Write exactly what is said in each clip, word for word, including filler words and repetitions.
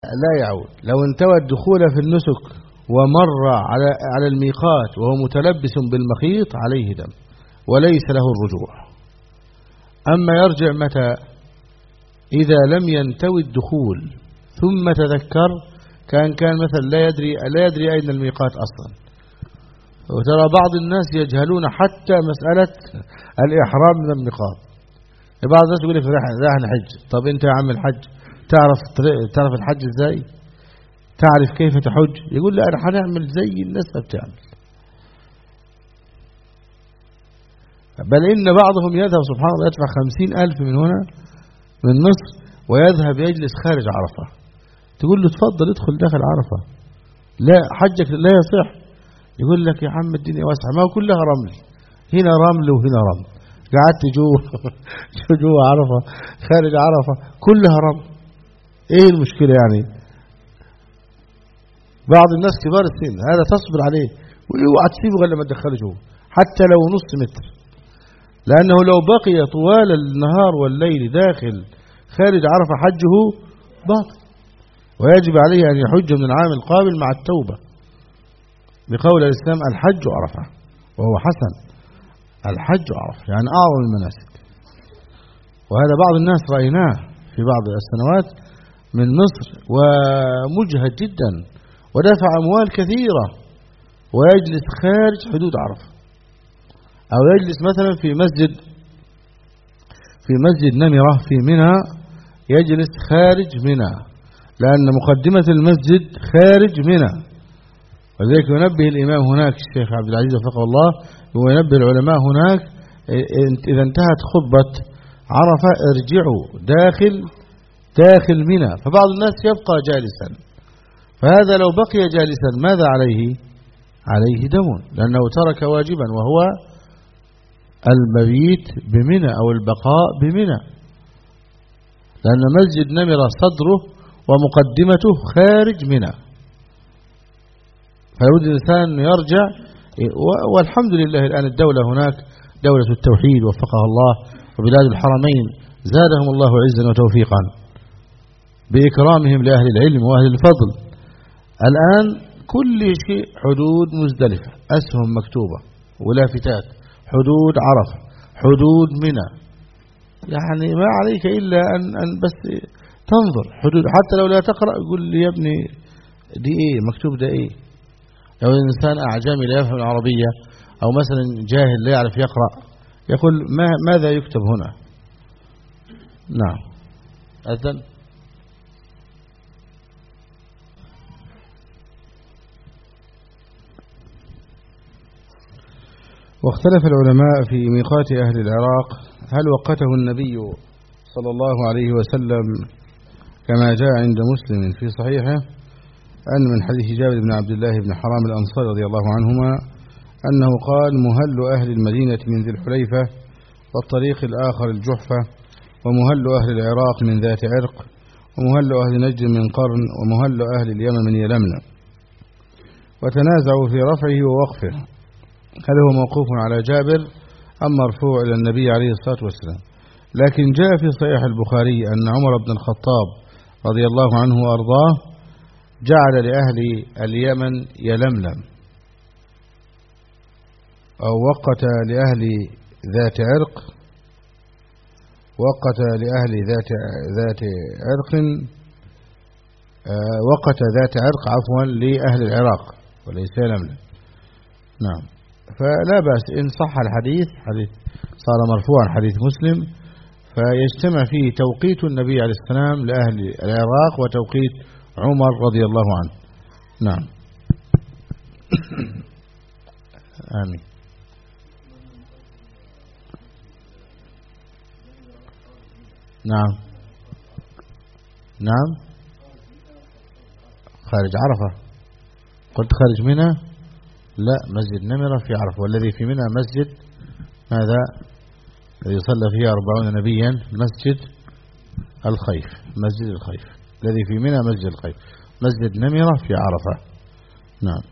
لا يعود. لو انتوى الدخول في النسك ومر على على الميقات وهو متلبس بالمخيط عليه دم وليس له الرجوع. أما يرجع متى؟ إذا لم ينتوي الدخول ثم تذكر، كان كان مثلا لا يدري لا يدري أين الميقات أصلا. وترى بعض الناس يجهلون حتى مسألة الإحرام من الميقات. بعض الناس يقول لي راح الحج. طب أنت يا عم الحج تعرف تعرف الحج إزاي؟ تعرف كيف تحج؟ يقول لا أنا هنعمل زي الناس ما بتعمل. بل إن بعضهم يذهب سبحان الله يدفع خمسين ألف من هنا من مصر ويذهب يجلس خارج عرفة. تقول له تفضل ادخل داخل عرفة، لا حجك لا يصح. يقول لك يا عم الدنيا واسعة، ما هو كلها رمل، هنا رمل وهنا رمل. قعدت جوه جوه عرفة خارج عرفة كلها رمل، ايه المشكلة يعني؟ بعض الناس كبار السن هذا تصبر عليه واوعى تسيبه غير لما تدخله جوه حتى لو نص متر، لأنه لو بقي طوال النهار والليل داخل خارج عرفة حجه باطل، ويجب عليه أن يحج من العام القابل مع التوبة، بقول الإسلام الحج عرفة، وهو حسن. الحج عرفة يعني أعظم المناسك. وهذا بعض الناس رأيناه في بعض السنوات من مصر ومجهد جدا ودفع أموال كثيرة ويجلس خارج حدود عرفة، أو يجلس مثلا في مسجد في مسجد نمرة في منى، يجلس خارج منى لأن مقدمة المسجد خارج منى. وذلك ينبه الإمام هناك الشيخ عبد العزيز وفقه الله، وينبه العلماء هناك إذا انتهت خطبة عرفة ارجعوا داخل داخل منى. فبعض الناس يبقى جالسا، فهذا لو بقي جالسا ماذا عليه؟ عليه دم، لأنه ترك واجبا وهو المبيت بمنى أو البقاء بمنى، لأن مسجد نمرة صدره ومقدمته خارج منى. فيود الإنسان يرجع، والحمد لله الآن الدولة هناك دولة التوحيد وفقها الله، وبلاد الحرمين زادهم الله عزا وتوفيقا بإكرامهم لأهل العلم وأهل الفضل. الآن كل شيء حدود مزدلفة، أسهم مكتوبة ولافتات، حدود عرفة، حدود منى. يعني ما عليك إلا أن, أن بس تنظر حدود، حتى لو لا تقرأ يقول لي يا ابني دي إيه مكتوب ده إيه. لو الإنسان أعجمي لا يفهم العربية أو مثلا جاهل لا يعرف يقرأ يقول ما ماذا يكتب هنا. نعم أذن. واختلف العلماء في ميقات أهل العراق، هل وقته النبي صلى الله عليه وسلم كما جاء عند مسلم في صحيحه أن من حديث جابر بن عبد الله بن حرام الأنصاري رضي الله عنهما أنه قال مهل أهل المدينة من ذي الحليفة والطريق الآخر الجحفة، ومهل أهل العراق من ذات عرق، ومهل أهل نجد من قرن، ومهل أهل اليمن من يلمن. وتنازعوا في رفعه ووقفه، هل هو موقوف على جابر أم مرفوع إلى النبي عليه الصلاة والسلام. لكن جاء في صحيح البخاري أن عمر بن الخطاب رضي الله عنه وأرضاه جعل لأهل اليمن يلملم، أو وقت لأهل ذات عرق وقت لأهل ذات ذات عرق وقت ذات عرق عفوا لأهل العراق وليس يلملم. نعم، فلا بأس إن صح الحديث، حديث صار مرفوعا حديث مسلم، فيجتمع فيه توقيت النبي عليه السلام لأهل العراق وتوقيت عمر رضي الله عنه. نعم آمين. نعم نعم خارج عرفة. قلت خارج منى؟ لا، مسجد نمرة في عرفة، والذي في منى مسجد ماذا الذي صلى فيه أربعون نبيا، مسجد الخيف، مسجد الخيف الذي في منى مسجد الخيف، مسجد نمرة في عرفة. نعم.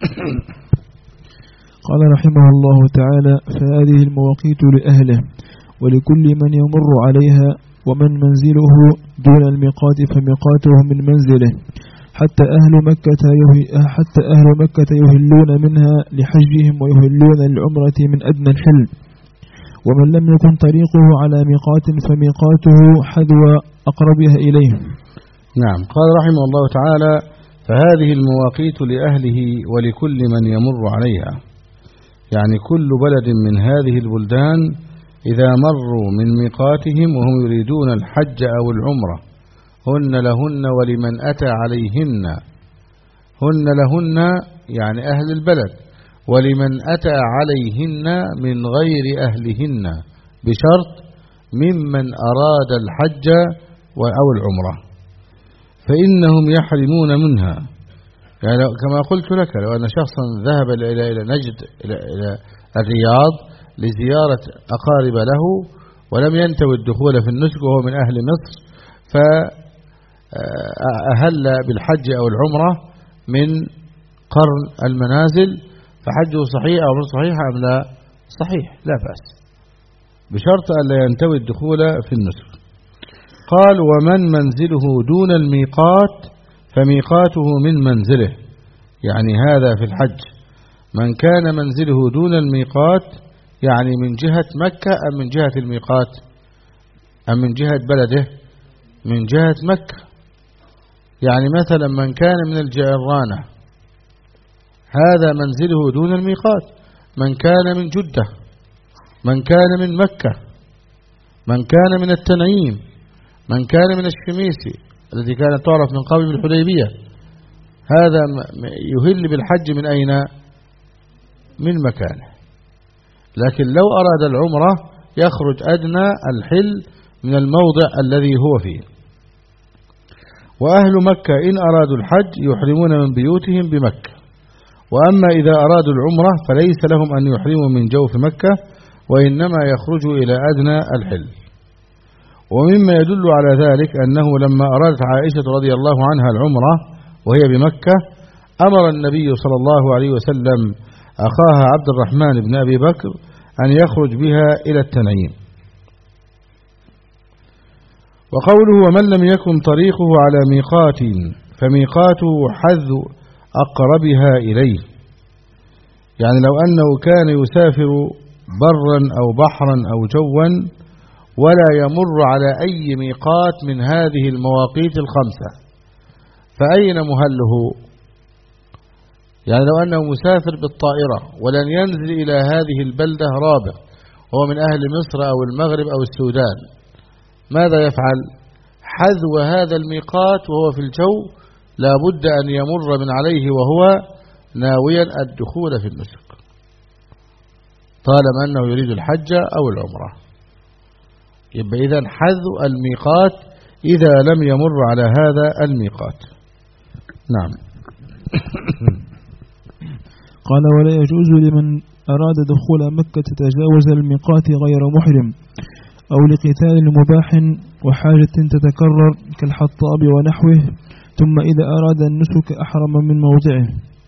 قال رحمه الله تعالى: فهذه المواقيت لأهله ولكل من يمر عليها ومن منزله دون الميقات فميقاته من منزله، حتى أهل مكة حتى أهل مكة يهلون منها لحجهم ويهلون للعمرة من أدنى الحل. ومن لم يكن طريقه على ميقات فميقاته حذو أقربها إليه. نعم. قال رحمه الله تعالى: فهذه المواقيت لأهله ولكل من يمر عليها، يعني كل بلد من هذه البلدان إذا مروا من ميقاتهم وهم يريدون الحج أو العمرة هن لهن ولمن أتى عليهن، هن لهن يعني أهل البلد، ولمن أتى عليهن من غير أهلهن بشرط ممن أراد الحج أو العمرة، فإنهم يحرمون منها. يعني كما قلت لك، لو أن شخصا ذهب إلى إلى نجد إلى إلى الرياض لزيارة أقارب له ولم ينتوي الدخول في النسك وهو من أهل مصر، فأهل بالحج أو العمرة من قرن المنازل، فحجه صحيح أو غير صحيح أم لا؟ صحيح، لا بأس، بشرط أن لا ينتوي الدخول في النسك. قال: ومن منزله دون الميقات فميقاته من منزله، يعني هذا في الحج من كان منزله دون الميقات، يعني من جهة مكة أم من جهة الميقات أم من جهة بلده؟ من جهة مكة. يعني مثلا من كان من الجعرانة هذا منزله دون الميقات، من كان من جدة، من كان من مكة، من كان من التنعيم، من كان من الشميسي التي كانت تعرف من قبل بالحديبية، هذا يهل بالحج من أين؟ من مكانه. لكن لو أراد العمرة يخرج أدنى الحل من الموضع الذي هو فيه. وأهل مكة إن أرادوا الحج يحرمون من بيوتهم بمكة، وأما إذا أرادوا العمرة فليس لهم أن يحرموا من جوف مكة، وإنما يخرجوا إلى أدنى الحل. ومما يدل على ذلك أنه لما أرادت عائشة رضي الله عنها العمرة وهي بمكة أمر النبي صلى الله عليه وسلم أخاها عبد الرحمن بن أبي بكر أن يخرج بها إلى التنعيم. وقوله: ومن لم يكن طريقه على ميقات فميقاته حذو أقربها إليه، يعني لو أنه كان يسافر برا أو بحرا أو جوا ولا يمر على أي ميقات من هذه المواقيت الخمسة، فأين مهله؟ يعني لو أنه مسافر بالطائرة ولن ينزل إلى هذه البلدة رابع وهو من أهل مصر أو المغرب أو السودان، ماذا يفعل؟ حذو هذا الميقات وهو في الجو لا بد أن يمر من عليه وهو ناويا الدخول في النسك، طالما أنه يريد الحج أو العمرة. يبقى إذن حذو الميقات إذا لم يمر على هذا الميقات. نعم. قال: ولا يجوز لمن أراد دخول مكة تجاوز الميقات غير محرم أو لقتال مباح وحاجة تتكرر كالحطاب ونحوه، ثم إذا أراد النسك أحرم من موضعه.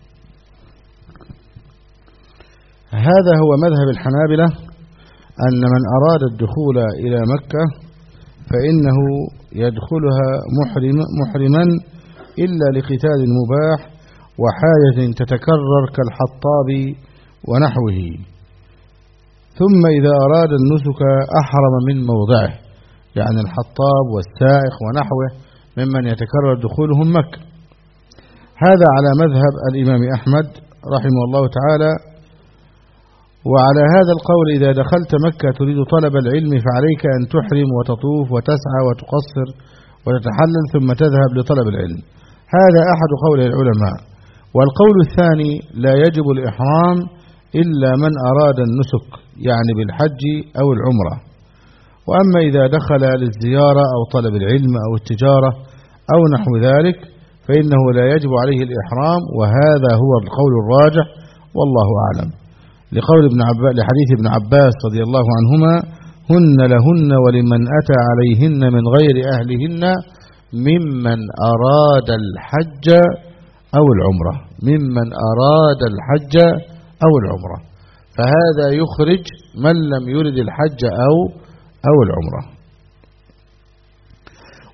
هذا هو مذهب الحنابلة، أن من أراد الدخول إلى مكة فإنه يدخلها محرم محرما إلا لقتال مباح وحاجة تتكرر كالحطاب ونحوه، ثم إذا أراد النسك أحرم من موضعه، يعني الحطاب والسائق ونحوه ممن يتكرر دخولهم مكة. هذا على مذهب الإمام أحمد رحمه الله تعالى. وعلى هذا القول إذا دخلت مكة تريد طلب العلم فعليك أن تحرم وتطوف وتسعى وتقصر وتتحلل ثم تذهب لطلب العلم. هذا أحد قول العلماء. والقول الثاني: لا يجب الإحرام إلا من أراد النسك، يعني بالحج أو العمرة. وأما إذا دخل للزيارة أو طلب العلم أو التجارة أو نحو ذلك فإنه لا يجب عليه الإحرام، وهذا هو القول الراجح والله أعلم، لقول ابن عباس لحديث ابن عباس رضي الله عنهما: هن لهن ولمن أتى عليهن من غير أهلهن ممن أراد الحج أو العمرة، ممن أراد الحج أو العمرة، فهذا يخرج من لم يرد الحج أو أو العمرة.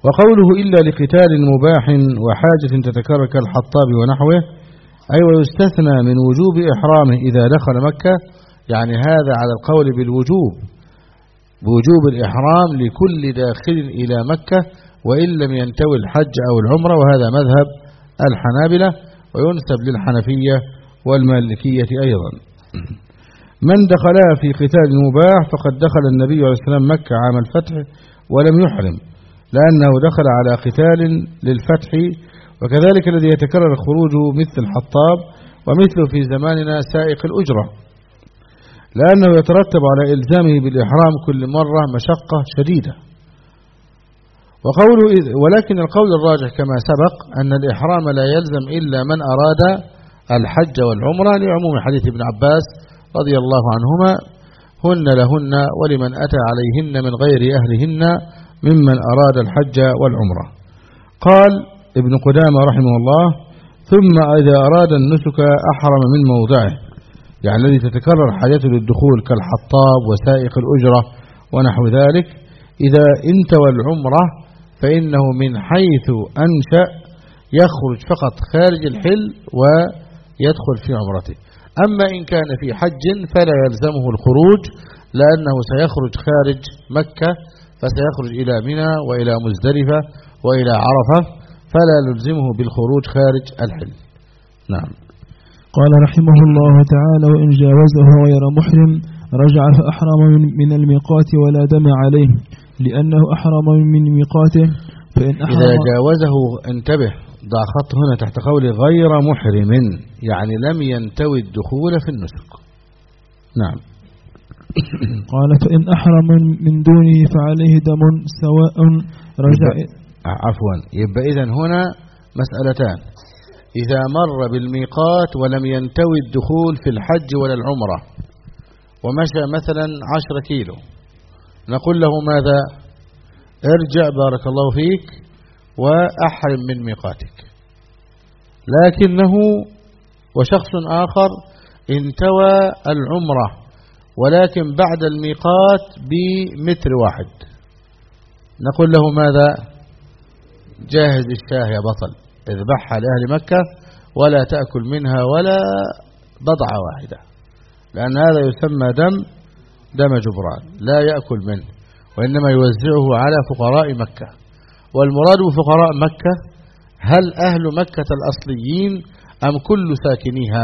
وقوله إلا لقتال مباح وحاجة تتكرر كالحطاب ونحوه، أي ويستثنى من وجوب إحرامه إذا دخل مكة، يعني هذا على القول بالوجوب، بوجوب الإحرام لكل داخل إلى مكة وإن لم ينتوي الحج أو العمرة، وهذا مذهب الحنابلة وينسب للحنفية والمالكية أيضا. من دخلها في قتال مباح فقد دخل النبي عليه السلام مكة عام الفتح ولم يحرم، لأنه دخل على قتال للفتح. وكذلك الذي يتكرر خروجه مثل الحطاب، ومثله في زماننا سائق الأجرة، لأنه يترتب على إلزامه بالإحرام كل مرة مشقة شديدة. وقوله إذ ولكن القول الراجح كما سبق أن الإحرام لا يلزم إلا من أراد الحج والعمرة، لعموم حديث ابن عباس رضي الله عنهما: هن لهن ولمن أتى عليهن من غير أهلهن ممن أراد الحج والعمرة. قال ابن قدامة رحمه الله: ثم إذا أراد النسك أحرم من موضعه، يعني الذي تتكرر حاجته للدخول كالحطاب وسائق الأجرة ونحو ذلك. إذا انتوى العمرة فإنه من حيث أنشأ يخرج فقط خارج الحل ويدخل في عمرته. أما إن كان في حج فلا يلزمه الخروج، لأنه سيخرج خارج مكة، فسيخرج إلى منى وإلى مزدلفة وإلى عرفة، فلا يلزمه بالخروج خارج الحل. نعم. قال رحمه الله تعالى: وإن جاوزه غير محرم رجع فأحرم من الميقات ولا دم عليه، لأنه أحرم من ميقاته. فإن أحرم إذا جاوزه، انتبه، ضع خط هنا تحت قول غير محرم، يعني لم ينتوي الدخول في النسك. نعم. قال: فإن أحرم من دونه فعليه دم سواء رجع. عفوا، يبقى إذن هنا مسألتان: إذا مر بالميقات ولم ينتوي الدخول في الحج ولا العمرة ومشى مثلا عشر كيلو، نقول له ماذا؟ ارجع بارك الله فيك وأحرم من ميقاتك. لكنه وشخص آخر انتوى العمرة ولكن بعد الميقات بمتر واحد، نقول له ماذا؟ جاهز الشاه يا بطل، اذبحها لأهل مكة ولا تأكل منها ولا بضعة واحدة، لأن هذا يسمى دم دم جبران، لا يأكل منه وإنما يوزعه على فقراء مكة. والمراد بفقراء مكة هل أهل مكة الأصليين أم كل ساكنيها؟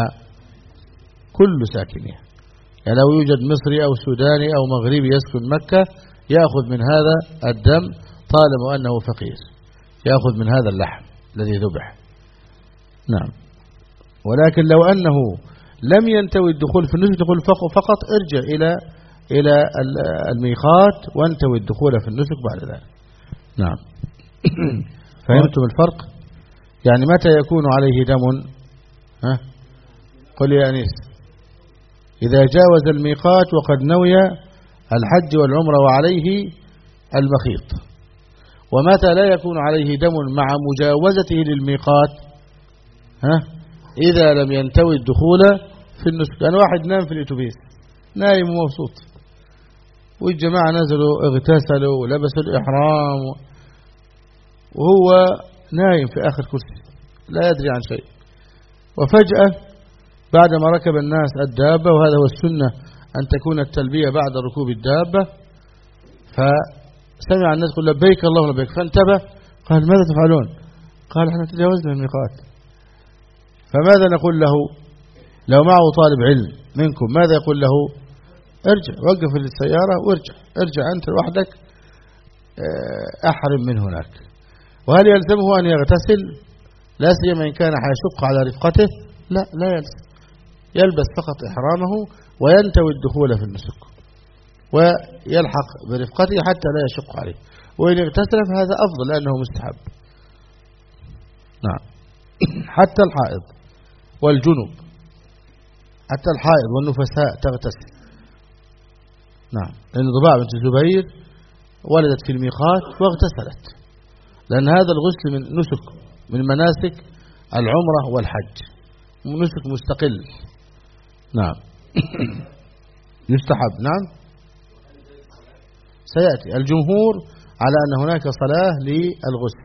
كل ساكنيها، يعني لو يوجد مصري أو سوداني أو مغربي يسكن مكة يأخذ من هذا الدم طالما أنه فقير، يأخذ من هذا اللحم الذي ذبح. نعم. ولكن لو أنه لم ينتوي الدخول في النسك تقول فقط ارجع إلى إلى الميقات وانتوي الدخول في النسك بعد ذلك. نعم. فهمتم الفرق؟ يعني متى يكون عليه دم؟ ها؟ قل يا أنيس. إذا جاوز الميقات وقد نوي الحج والعمرة وعليه المخيط. ومتى لا يكون عليه دم مع مجاوزته للميقات؟ ها؟ إذا لم ينتوي الدخول في النسك. يعني واحد نام في الاتوبيس، نايم ومبسوط، والجماعة نزلوا اغتسلوا ولبسوا الإحرام وهو نايم في آخر كرسي لا يدري عن شيء، وفجأة بعدما ركب الناس الدابة، وهذا هو السنة أن تكون التلبية بعد ركوب الدابة، فسمع الناس يقول لبيك اللهم لبيك، فانتبه قال ماذا تفعلون؟ قال احنا تجاوزنا الميقات. فماذا نقول له لو معه طالب علم منكم؟ ماذا يقول له؟ ارجع، وقف السيارة وارجع، ارجع أنت لوحدك أحرم من هناك. وهل يلزمه أن يغتسل؟ لا سيما إن كان حيشق على رفقته؟ لا لا يلزم، يلبس فقط إحرامه وينتوي الدخول في النسك ويلحق برفقته حتى لا يشق عليه، وإن اغتسل فهذا أفضل لأنه مستحب. نعم. حتى الحائض والجنوب، حتى الحائض والنفساء تغتسل. نعم. لأن ضباع بنت الزبير ولدت في الميقات واغتسلت، لأن هذا الغسل من نسك من مناسك العمرة والحج، نسك مستقل. نعم. يستحب. نعم. سيأتي. الجمهور على أن هناك صلاة للغسل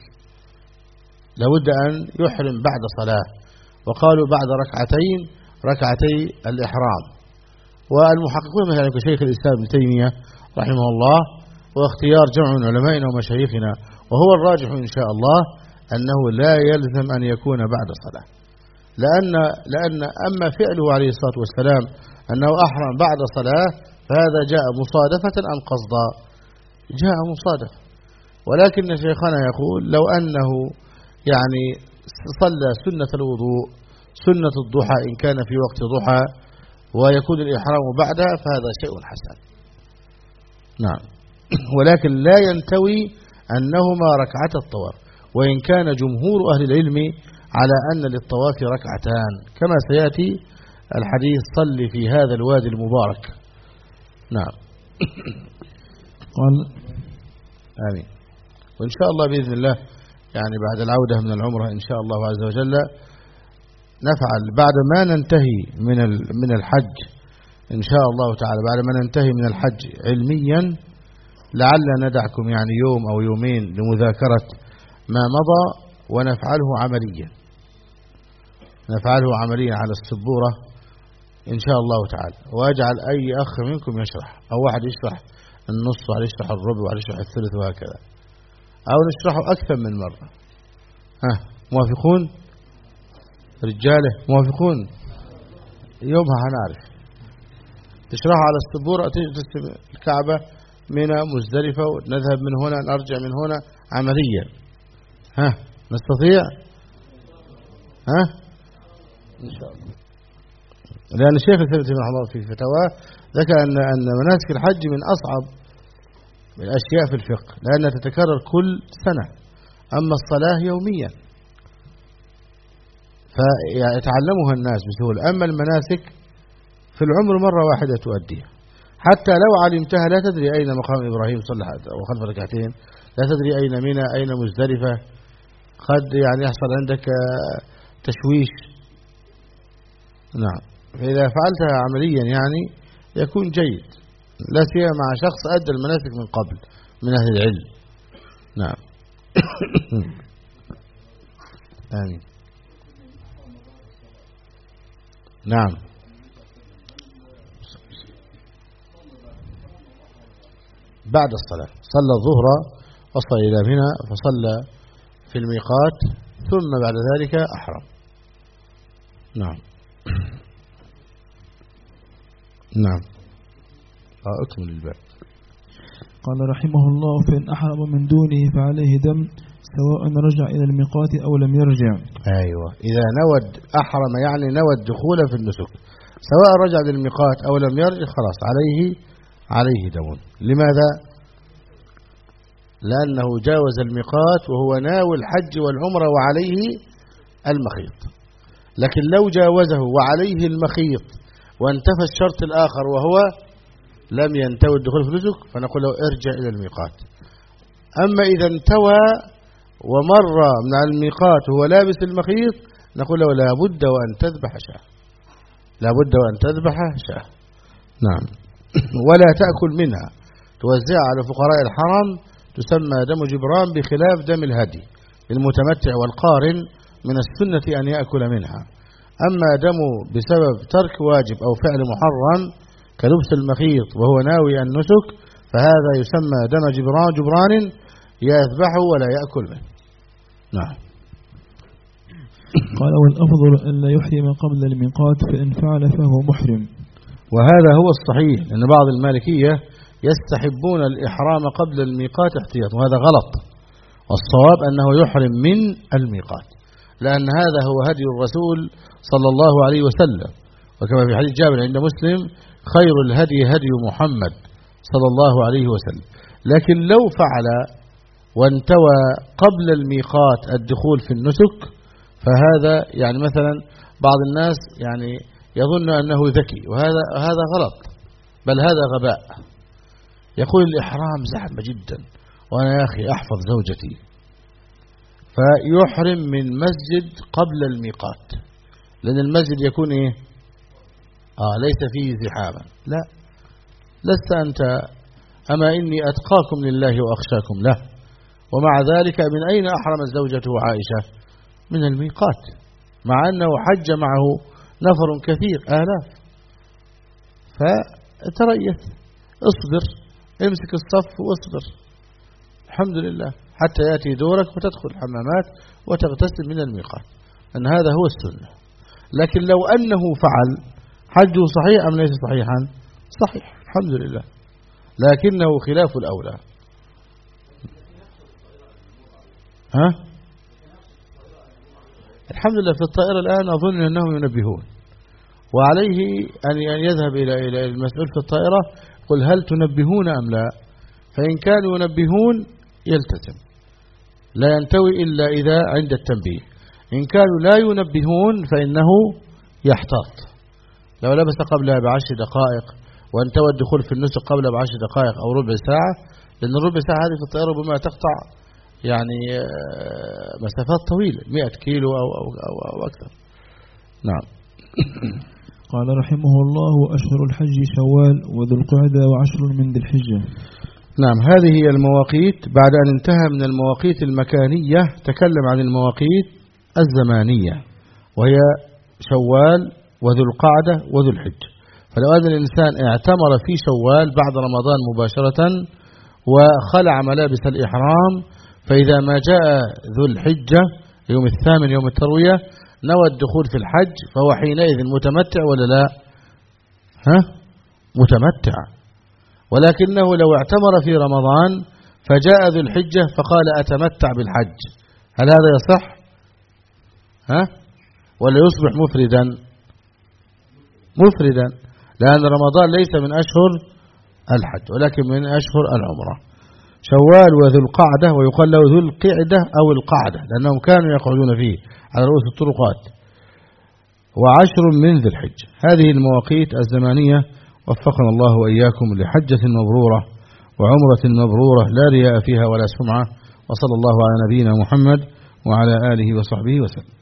لابد أن يحرم بعد صلاة، وقالوا بعد ركعتين ركعتي الإحرام. والمحققون مثلا كشيخ الإسلام ابن تيمية رحمه الله واختيار جمع من علمائنا ومشايخنا وهو الراجح إن شاء الله أنه لا يلزم أن يكون بعد صلاة، لأن لأن أما فعله عليه الصلاة والسلام أنه أحرم بعد صلاة فهذا جاء مصادفة أم قصدا؟ جاء مصادفة. ولكن شيخنا يقول لو أنه يعني صلى سنة الوضوء سنة الضحى إن كان في وقت ضحى ويكون الإحرام بعدها فهذا شيء حسن. نعم. ولكن لا ينتوي أنهما ركعة الطواف، وإن كان جمهور أهل العلم على أن للطواف ركعتان كما سيأتي الحديث صل في هذا الوادي المبارك. نعم. قال آمين. وإن شاء الله بإذن الله يعني بعد العودة من العمرة إن شاء الله عز وجل نفعل بعد ما ننتهي من من الحج إن شاء الله تعالى، بعد ما ننتهي من الحج علميا لعل ندعكم يعني يوم أو يومين لمذاكرة ما مضى ونفعله عمليا، نفعله عمليا على السبورة إن شاء الله تعالى، وأجعل أي أخ منكم يشرح، أو واحد يشرح النص وواحد يشرح الربع وواحد يشرح الثلث وهكذا، أو نشرحه أكثر من مرة. ها موافقون رجاله؟ موافقون؟ يومها هنعرف. تشرحوا على السبورة، تسلم الكعبة منى مزدلفة ونذهب من هنا نرجع من هنا عمليا. ها نستطيع؟ ها إن شاء الله. لأن الشيخ الثبتي رحمه الله في فتاواه ذكر أن أن مناسك الحج من أصعب من الأشياء في الفقه لأنها تتكرر كل سنة، أما الصلاة يوميا فيتعلمها الناس بسهولة، أما المناسك في العمر مرة واحدة تؤديها، حتى لو علمتها لا تدري أين مقام إبراهيم صلى وخلف ركعتين، لا تدري أين منى أين مزدلفة، قد يعني يحصل عندك تشويش. نعم. فإذا فعلتها عمليا يعني يكون جيد، لا سيما مع شخص أدى المناسك من قبل من أهل العلم. نعم. آمين. نعم. بعد الصلاة صلى الظهر وصل إلى منى فصلى في الميقات ثم بعد ذلك أحرم. نعم. نعم. أكمل الباب. قال رحمه الله فإن أحرم من دونه فعليه دم سواء رجع إلى الميقات أو لم يرجع. أيوة، إذا نود أحرم يعني نود دخول في النسك سواء رجع للميقات أو لم يرجع خلاص عليه عليه دم. لماذا؟ لأنه جاوز الميقات وهو ناوي الحج والعمرة وعليه المخيط، لكن لو جاوزه وعليه المخيط وانتفى الشرط الآخر وهو لم ينتوي الدخول في النسك فنقول له ارجع إلى الميقات. أما إذا انتوى ومر من الميقات وهو لابس المخيط نقول له لابد وأن تذبح شاة، لابد وأن تذبح شاة. نعم. ولا تأكل منها، توزعها على فقراء الحرم، تسمى دم جبران بخلاف دم الهدي. المتمتع والقارن من السنة أن يأكل منها، أما دم بسبب ترك واجب أو فعل محرم كلبس المخيط وهو ناوي النسك فهذا يسمى دم جبران جبران يذبحه ولا يأكل منه. نعم. قال والأفضل أن لا يحرم قبل الميقات فإن فعل فهو محرم. وهذا هو الصحيح، لأن بعض المالكية يستحبون الإحرام قبل الميقات احتياطا، وهذا غلط، والصواب أنه يحرم من الميقات، لأن هذا هو هدي الرسول صلى الله عليه وسلم، وكما في حديث جابر عند مسلم خير الهدي هدي محمد صلى الله عليه وسلم. لكن لو فعل وانتوى قبل الميقات الدخول في النسك فهذا يعني مثلا بعض الناس يعني يظن أنه ذكي، وهذا هذا غلط، بل هذا غباء. يقول الإحرام زحمة جدا وأنا يا أخي أحفظ زوجتي، فيحرم من مسجد قبل الميقات، لأن المسجد يكون إيه؟ آه ليس فيه زحاما. لا، لست أنت أما إني أتقاكم لله وأخشاكم له. ومع ذلك من أين أحرمت زوجته عائشة؟ من الميقات، مع أنه حج معه نفر كثير آلاف. فتريث، اصبر، امسك الصف واصبر، الحمد لله حتى يأتي دورك وتدخل الحمامات وتغتسل من الميقات، أن هذا هو السنة. لكن لو أنه فعل حجه صحيح أم ليس صحيحا؟ صحيح الحمد لله، لكنه خلاف الأولى. ها؟ الحمد لله في الطائرة الآن أظن أنهم ينبهون، وعليه أن يذهب إلى إلى المسؤول في الطائرة قل هل تنبهون أم لا؟ فإن كانوا ينبهون يلتزم، لا ينتوي إلا إذا عند التنبيه. إن كانوا لا ينبهون فإنه يحتاط. لو لبس قبلها بعشر دقائق وانتوى الدخول في النسك قبل بعشر دقائق أو ربع ساعة، لأن الربع ساعة هذه في الطائرة ربما تقطع يعني مسافات طويلة مئة كيلو أو, أو, أو, أو أكثر. نعم. قال رحمه الله: أشهر الحج شوال وذو القعدة وعشر من ذي الحجة. نعم، هذه هي المواقيت. بعد أن انتهى من المواقيت المكانية تكلم عن المواقيت الزمانية، وهي شوال وذو القعدة وذو الحجة. فلو أن الإنسان اعتمر في شوال بعد رمضان مباشرة وخلع ملابس الإحرام، فإذا ما جاء ذو الحجة يوم الثامن يوم التروية نوى الدخول في الحج، فهو حينئذ متمتع ولا لا؟ ها؟ متمتع. ولكنه لو اعتمر في رمضان فجاء ذو الحجة فقال أتمتع بالحج، هل هذا يصح؟ ها؟ ولا يصبح مفردا؟ مفردا، لأن رمضان ليس من أشهر الحج ولكن من أشهر العمرة. شوال وذو القعدة، ويقال له ذو القعدة أو القعدة لأنهم كانوا يقعدون فيه على رؤوس الطرقات. وعشر من ذي الحج. هذه المواقيت الزمانية وفقنا الله وإياكم لحجة مبرورة وعمرة مبرورة لا رياء فيها ولا سمعة. وصلى الله على نبينا محمد وعلى آله وصحبه وسلم.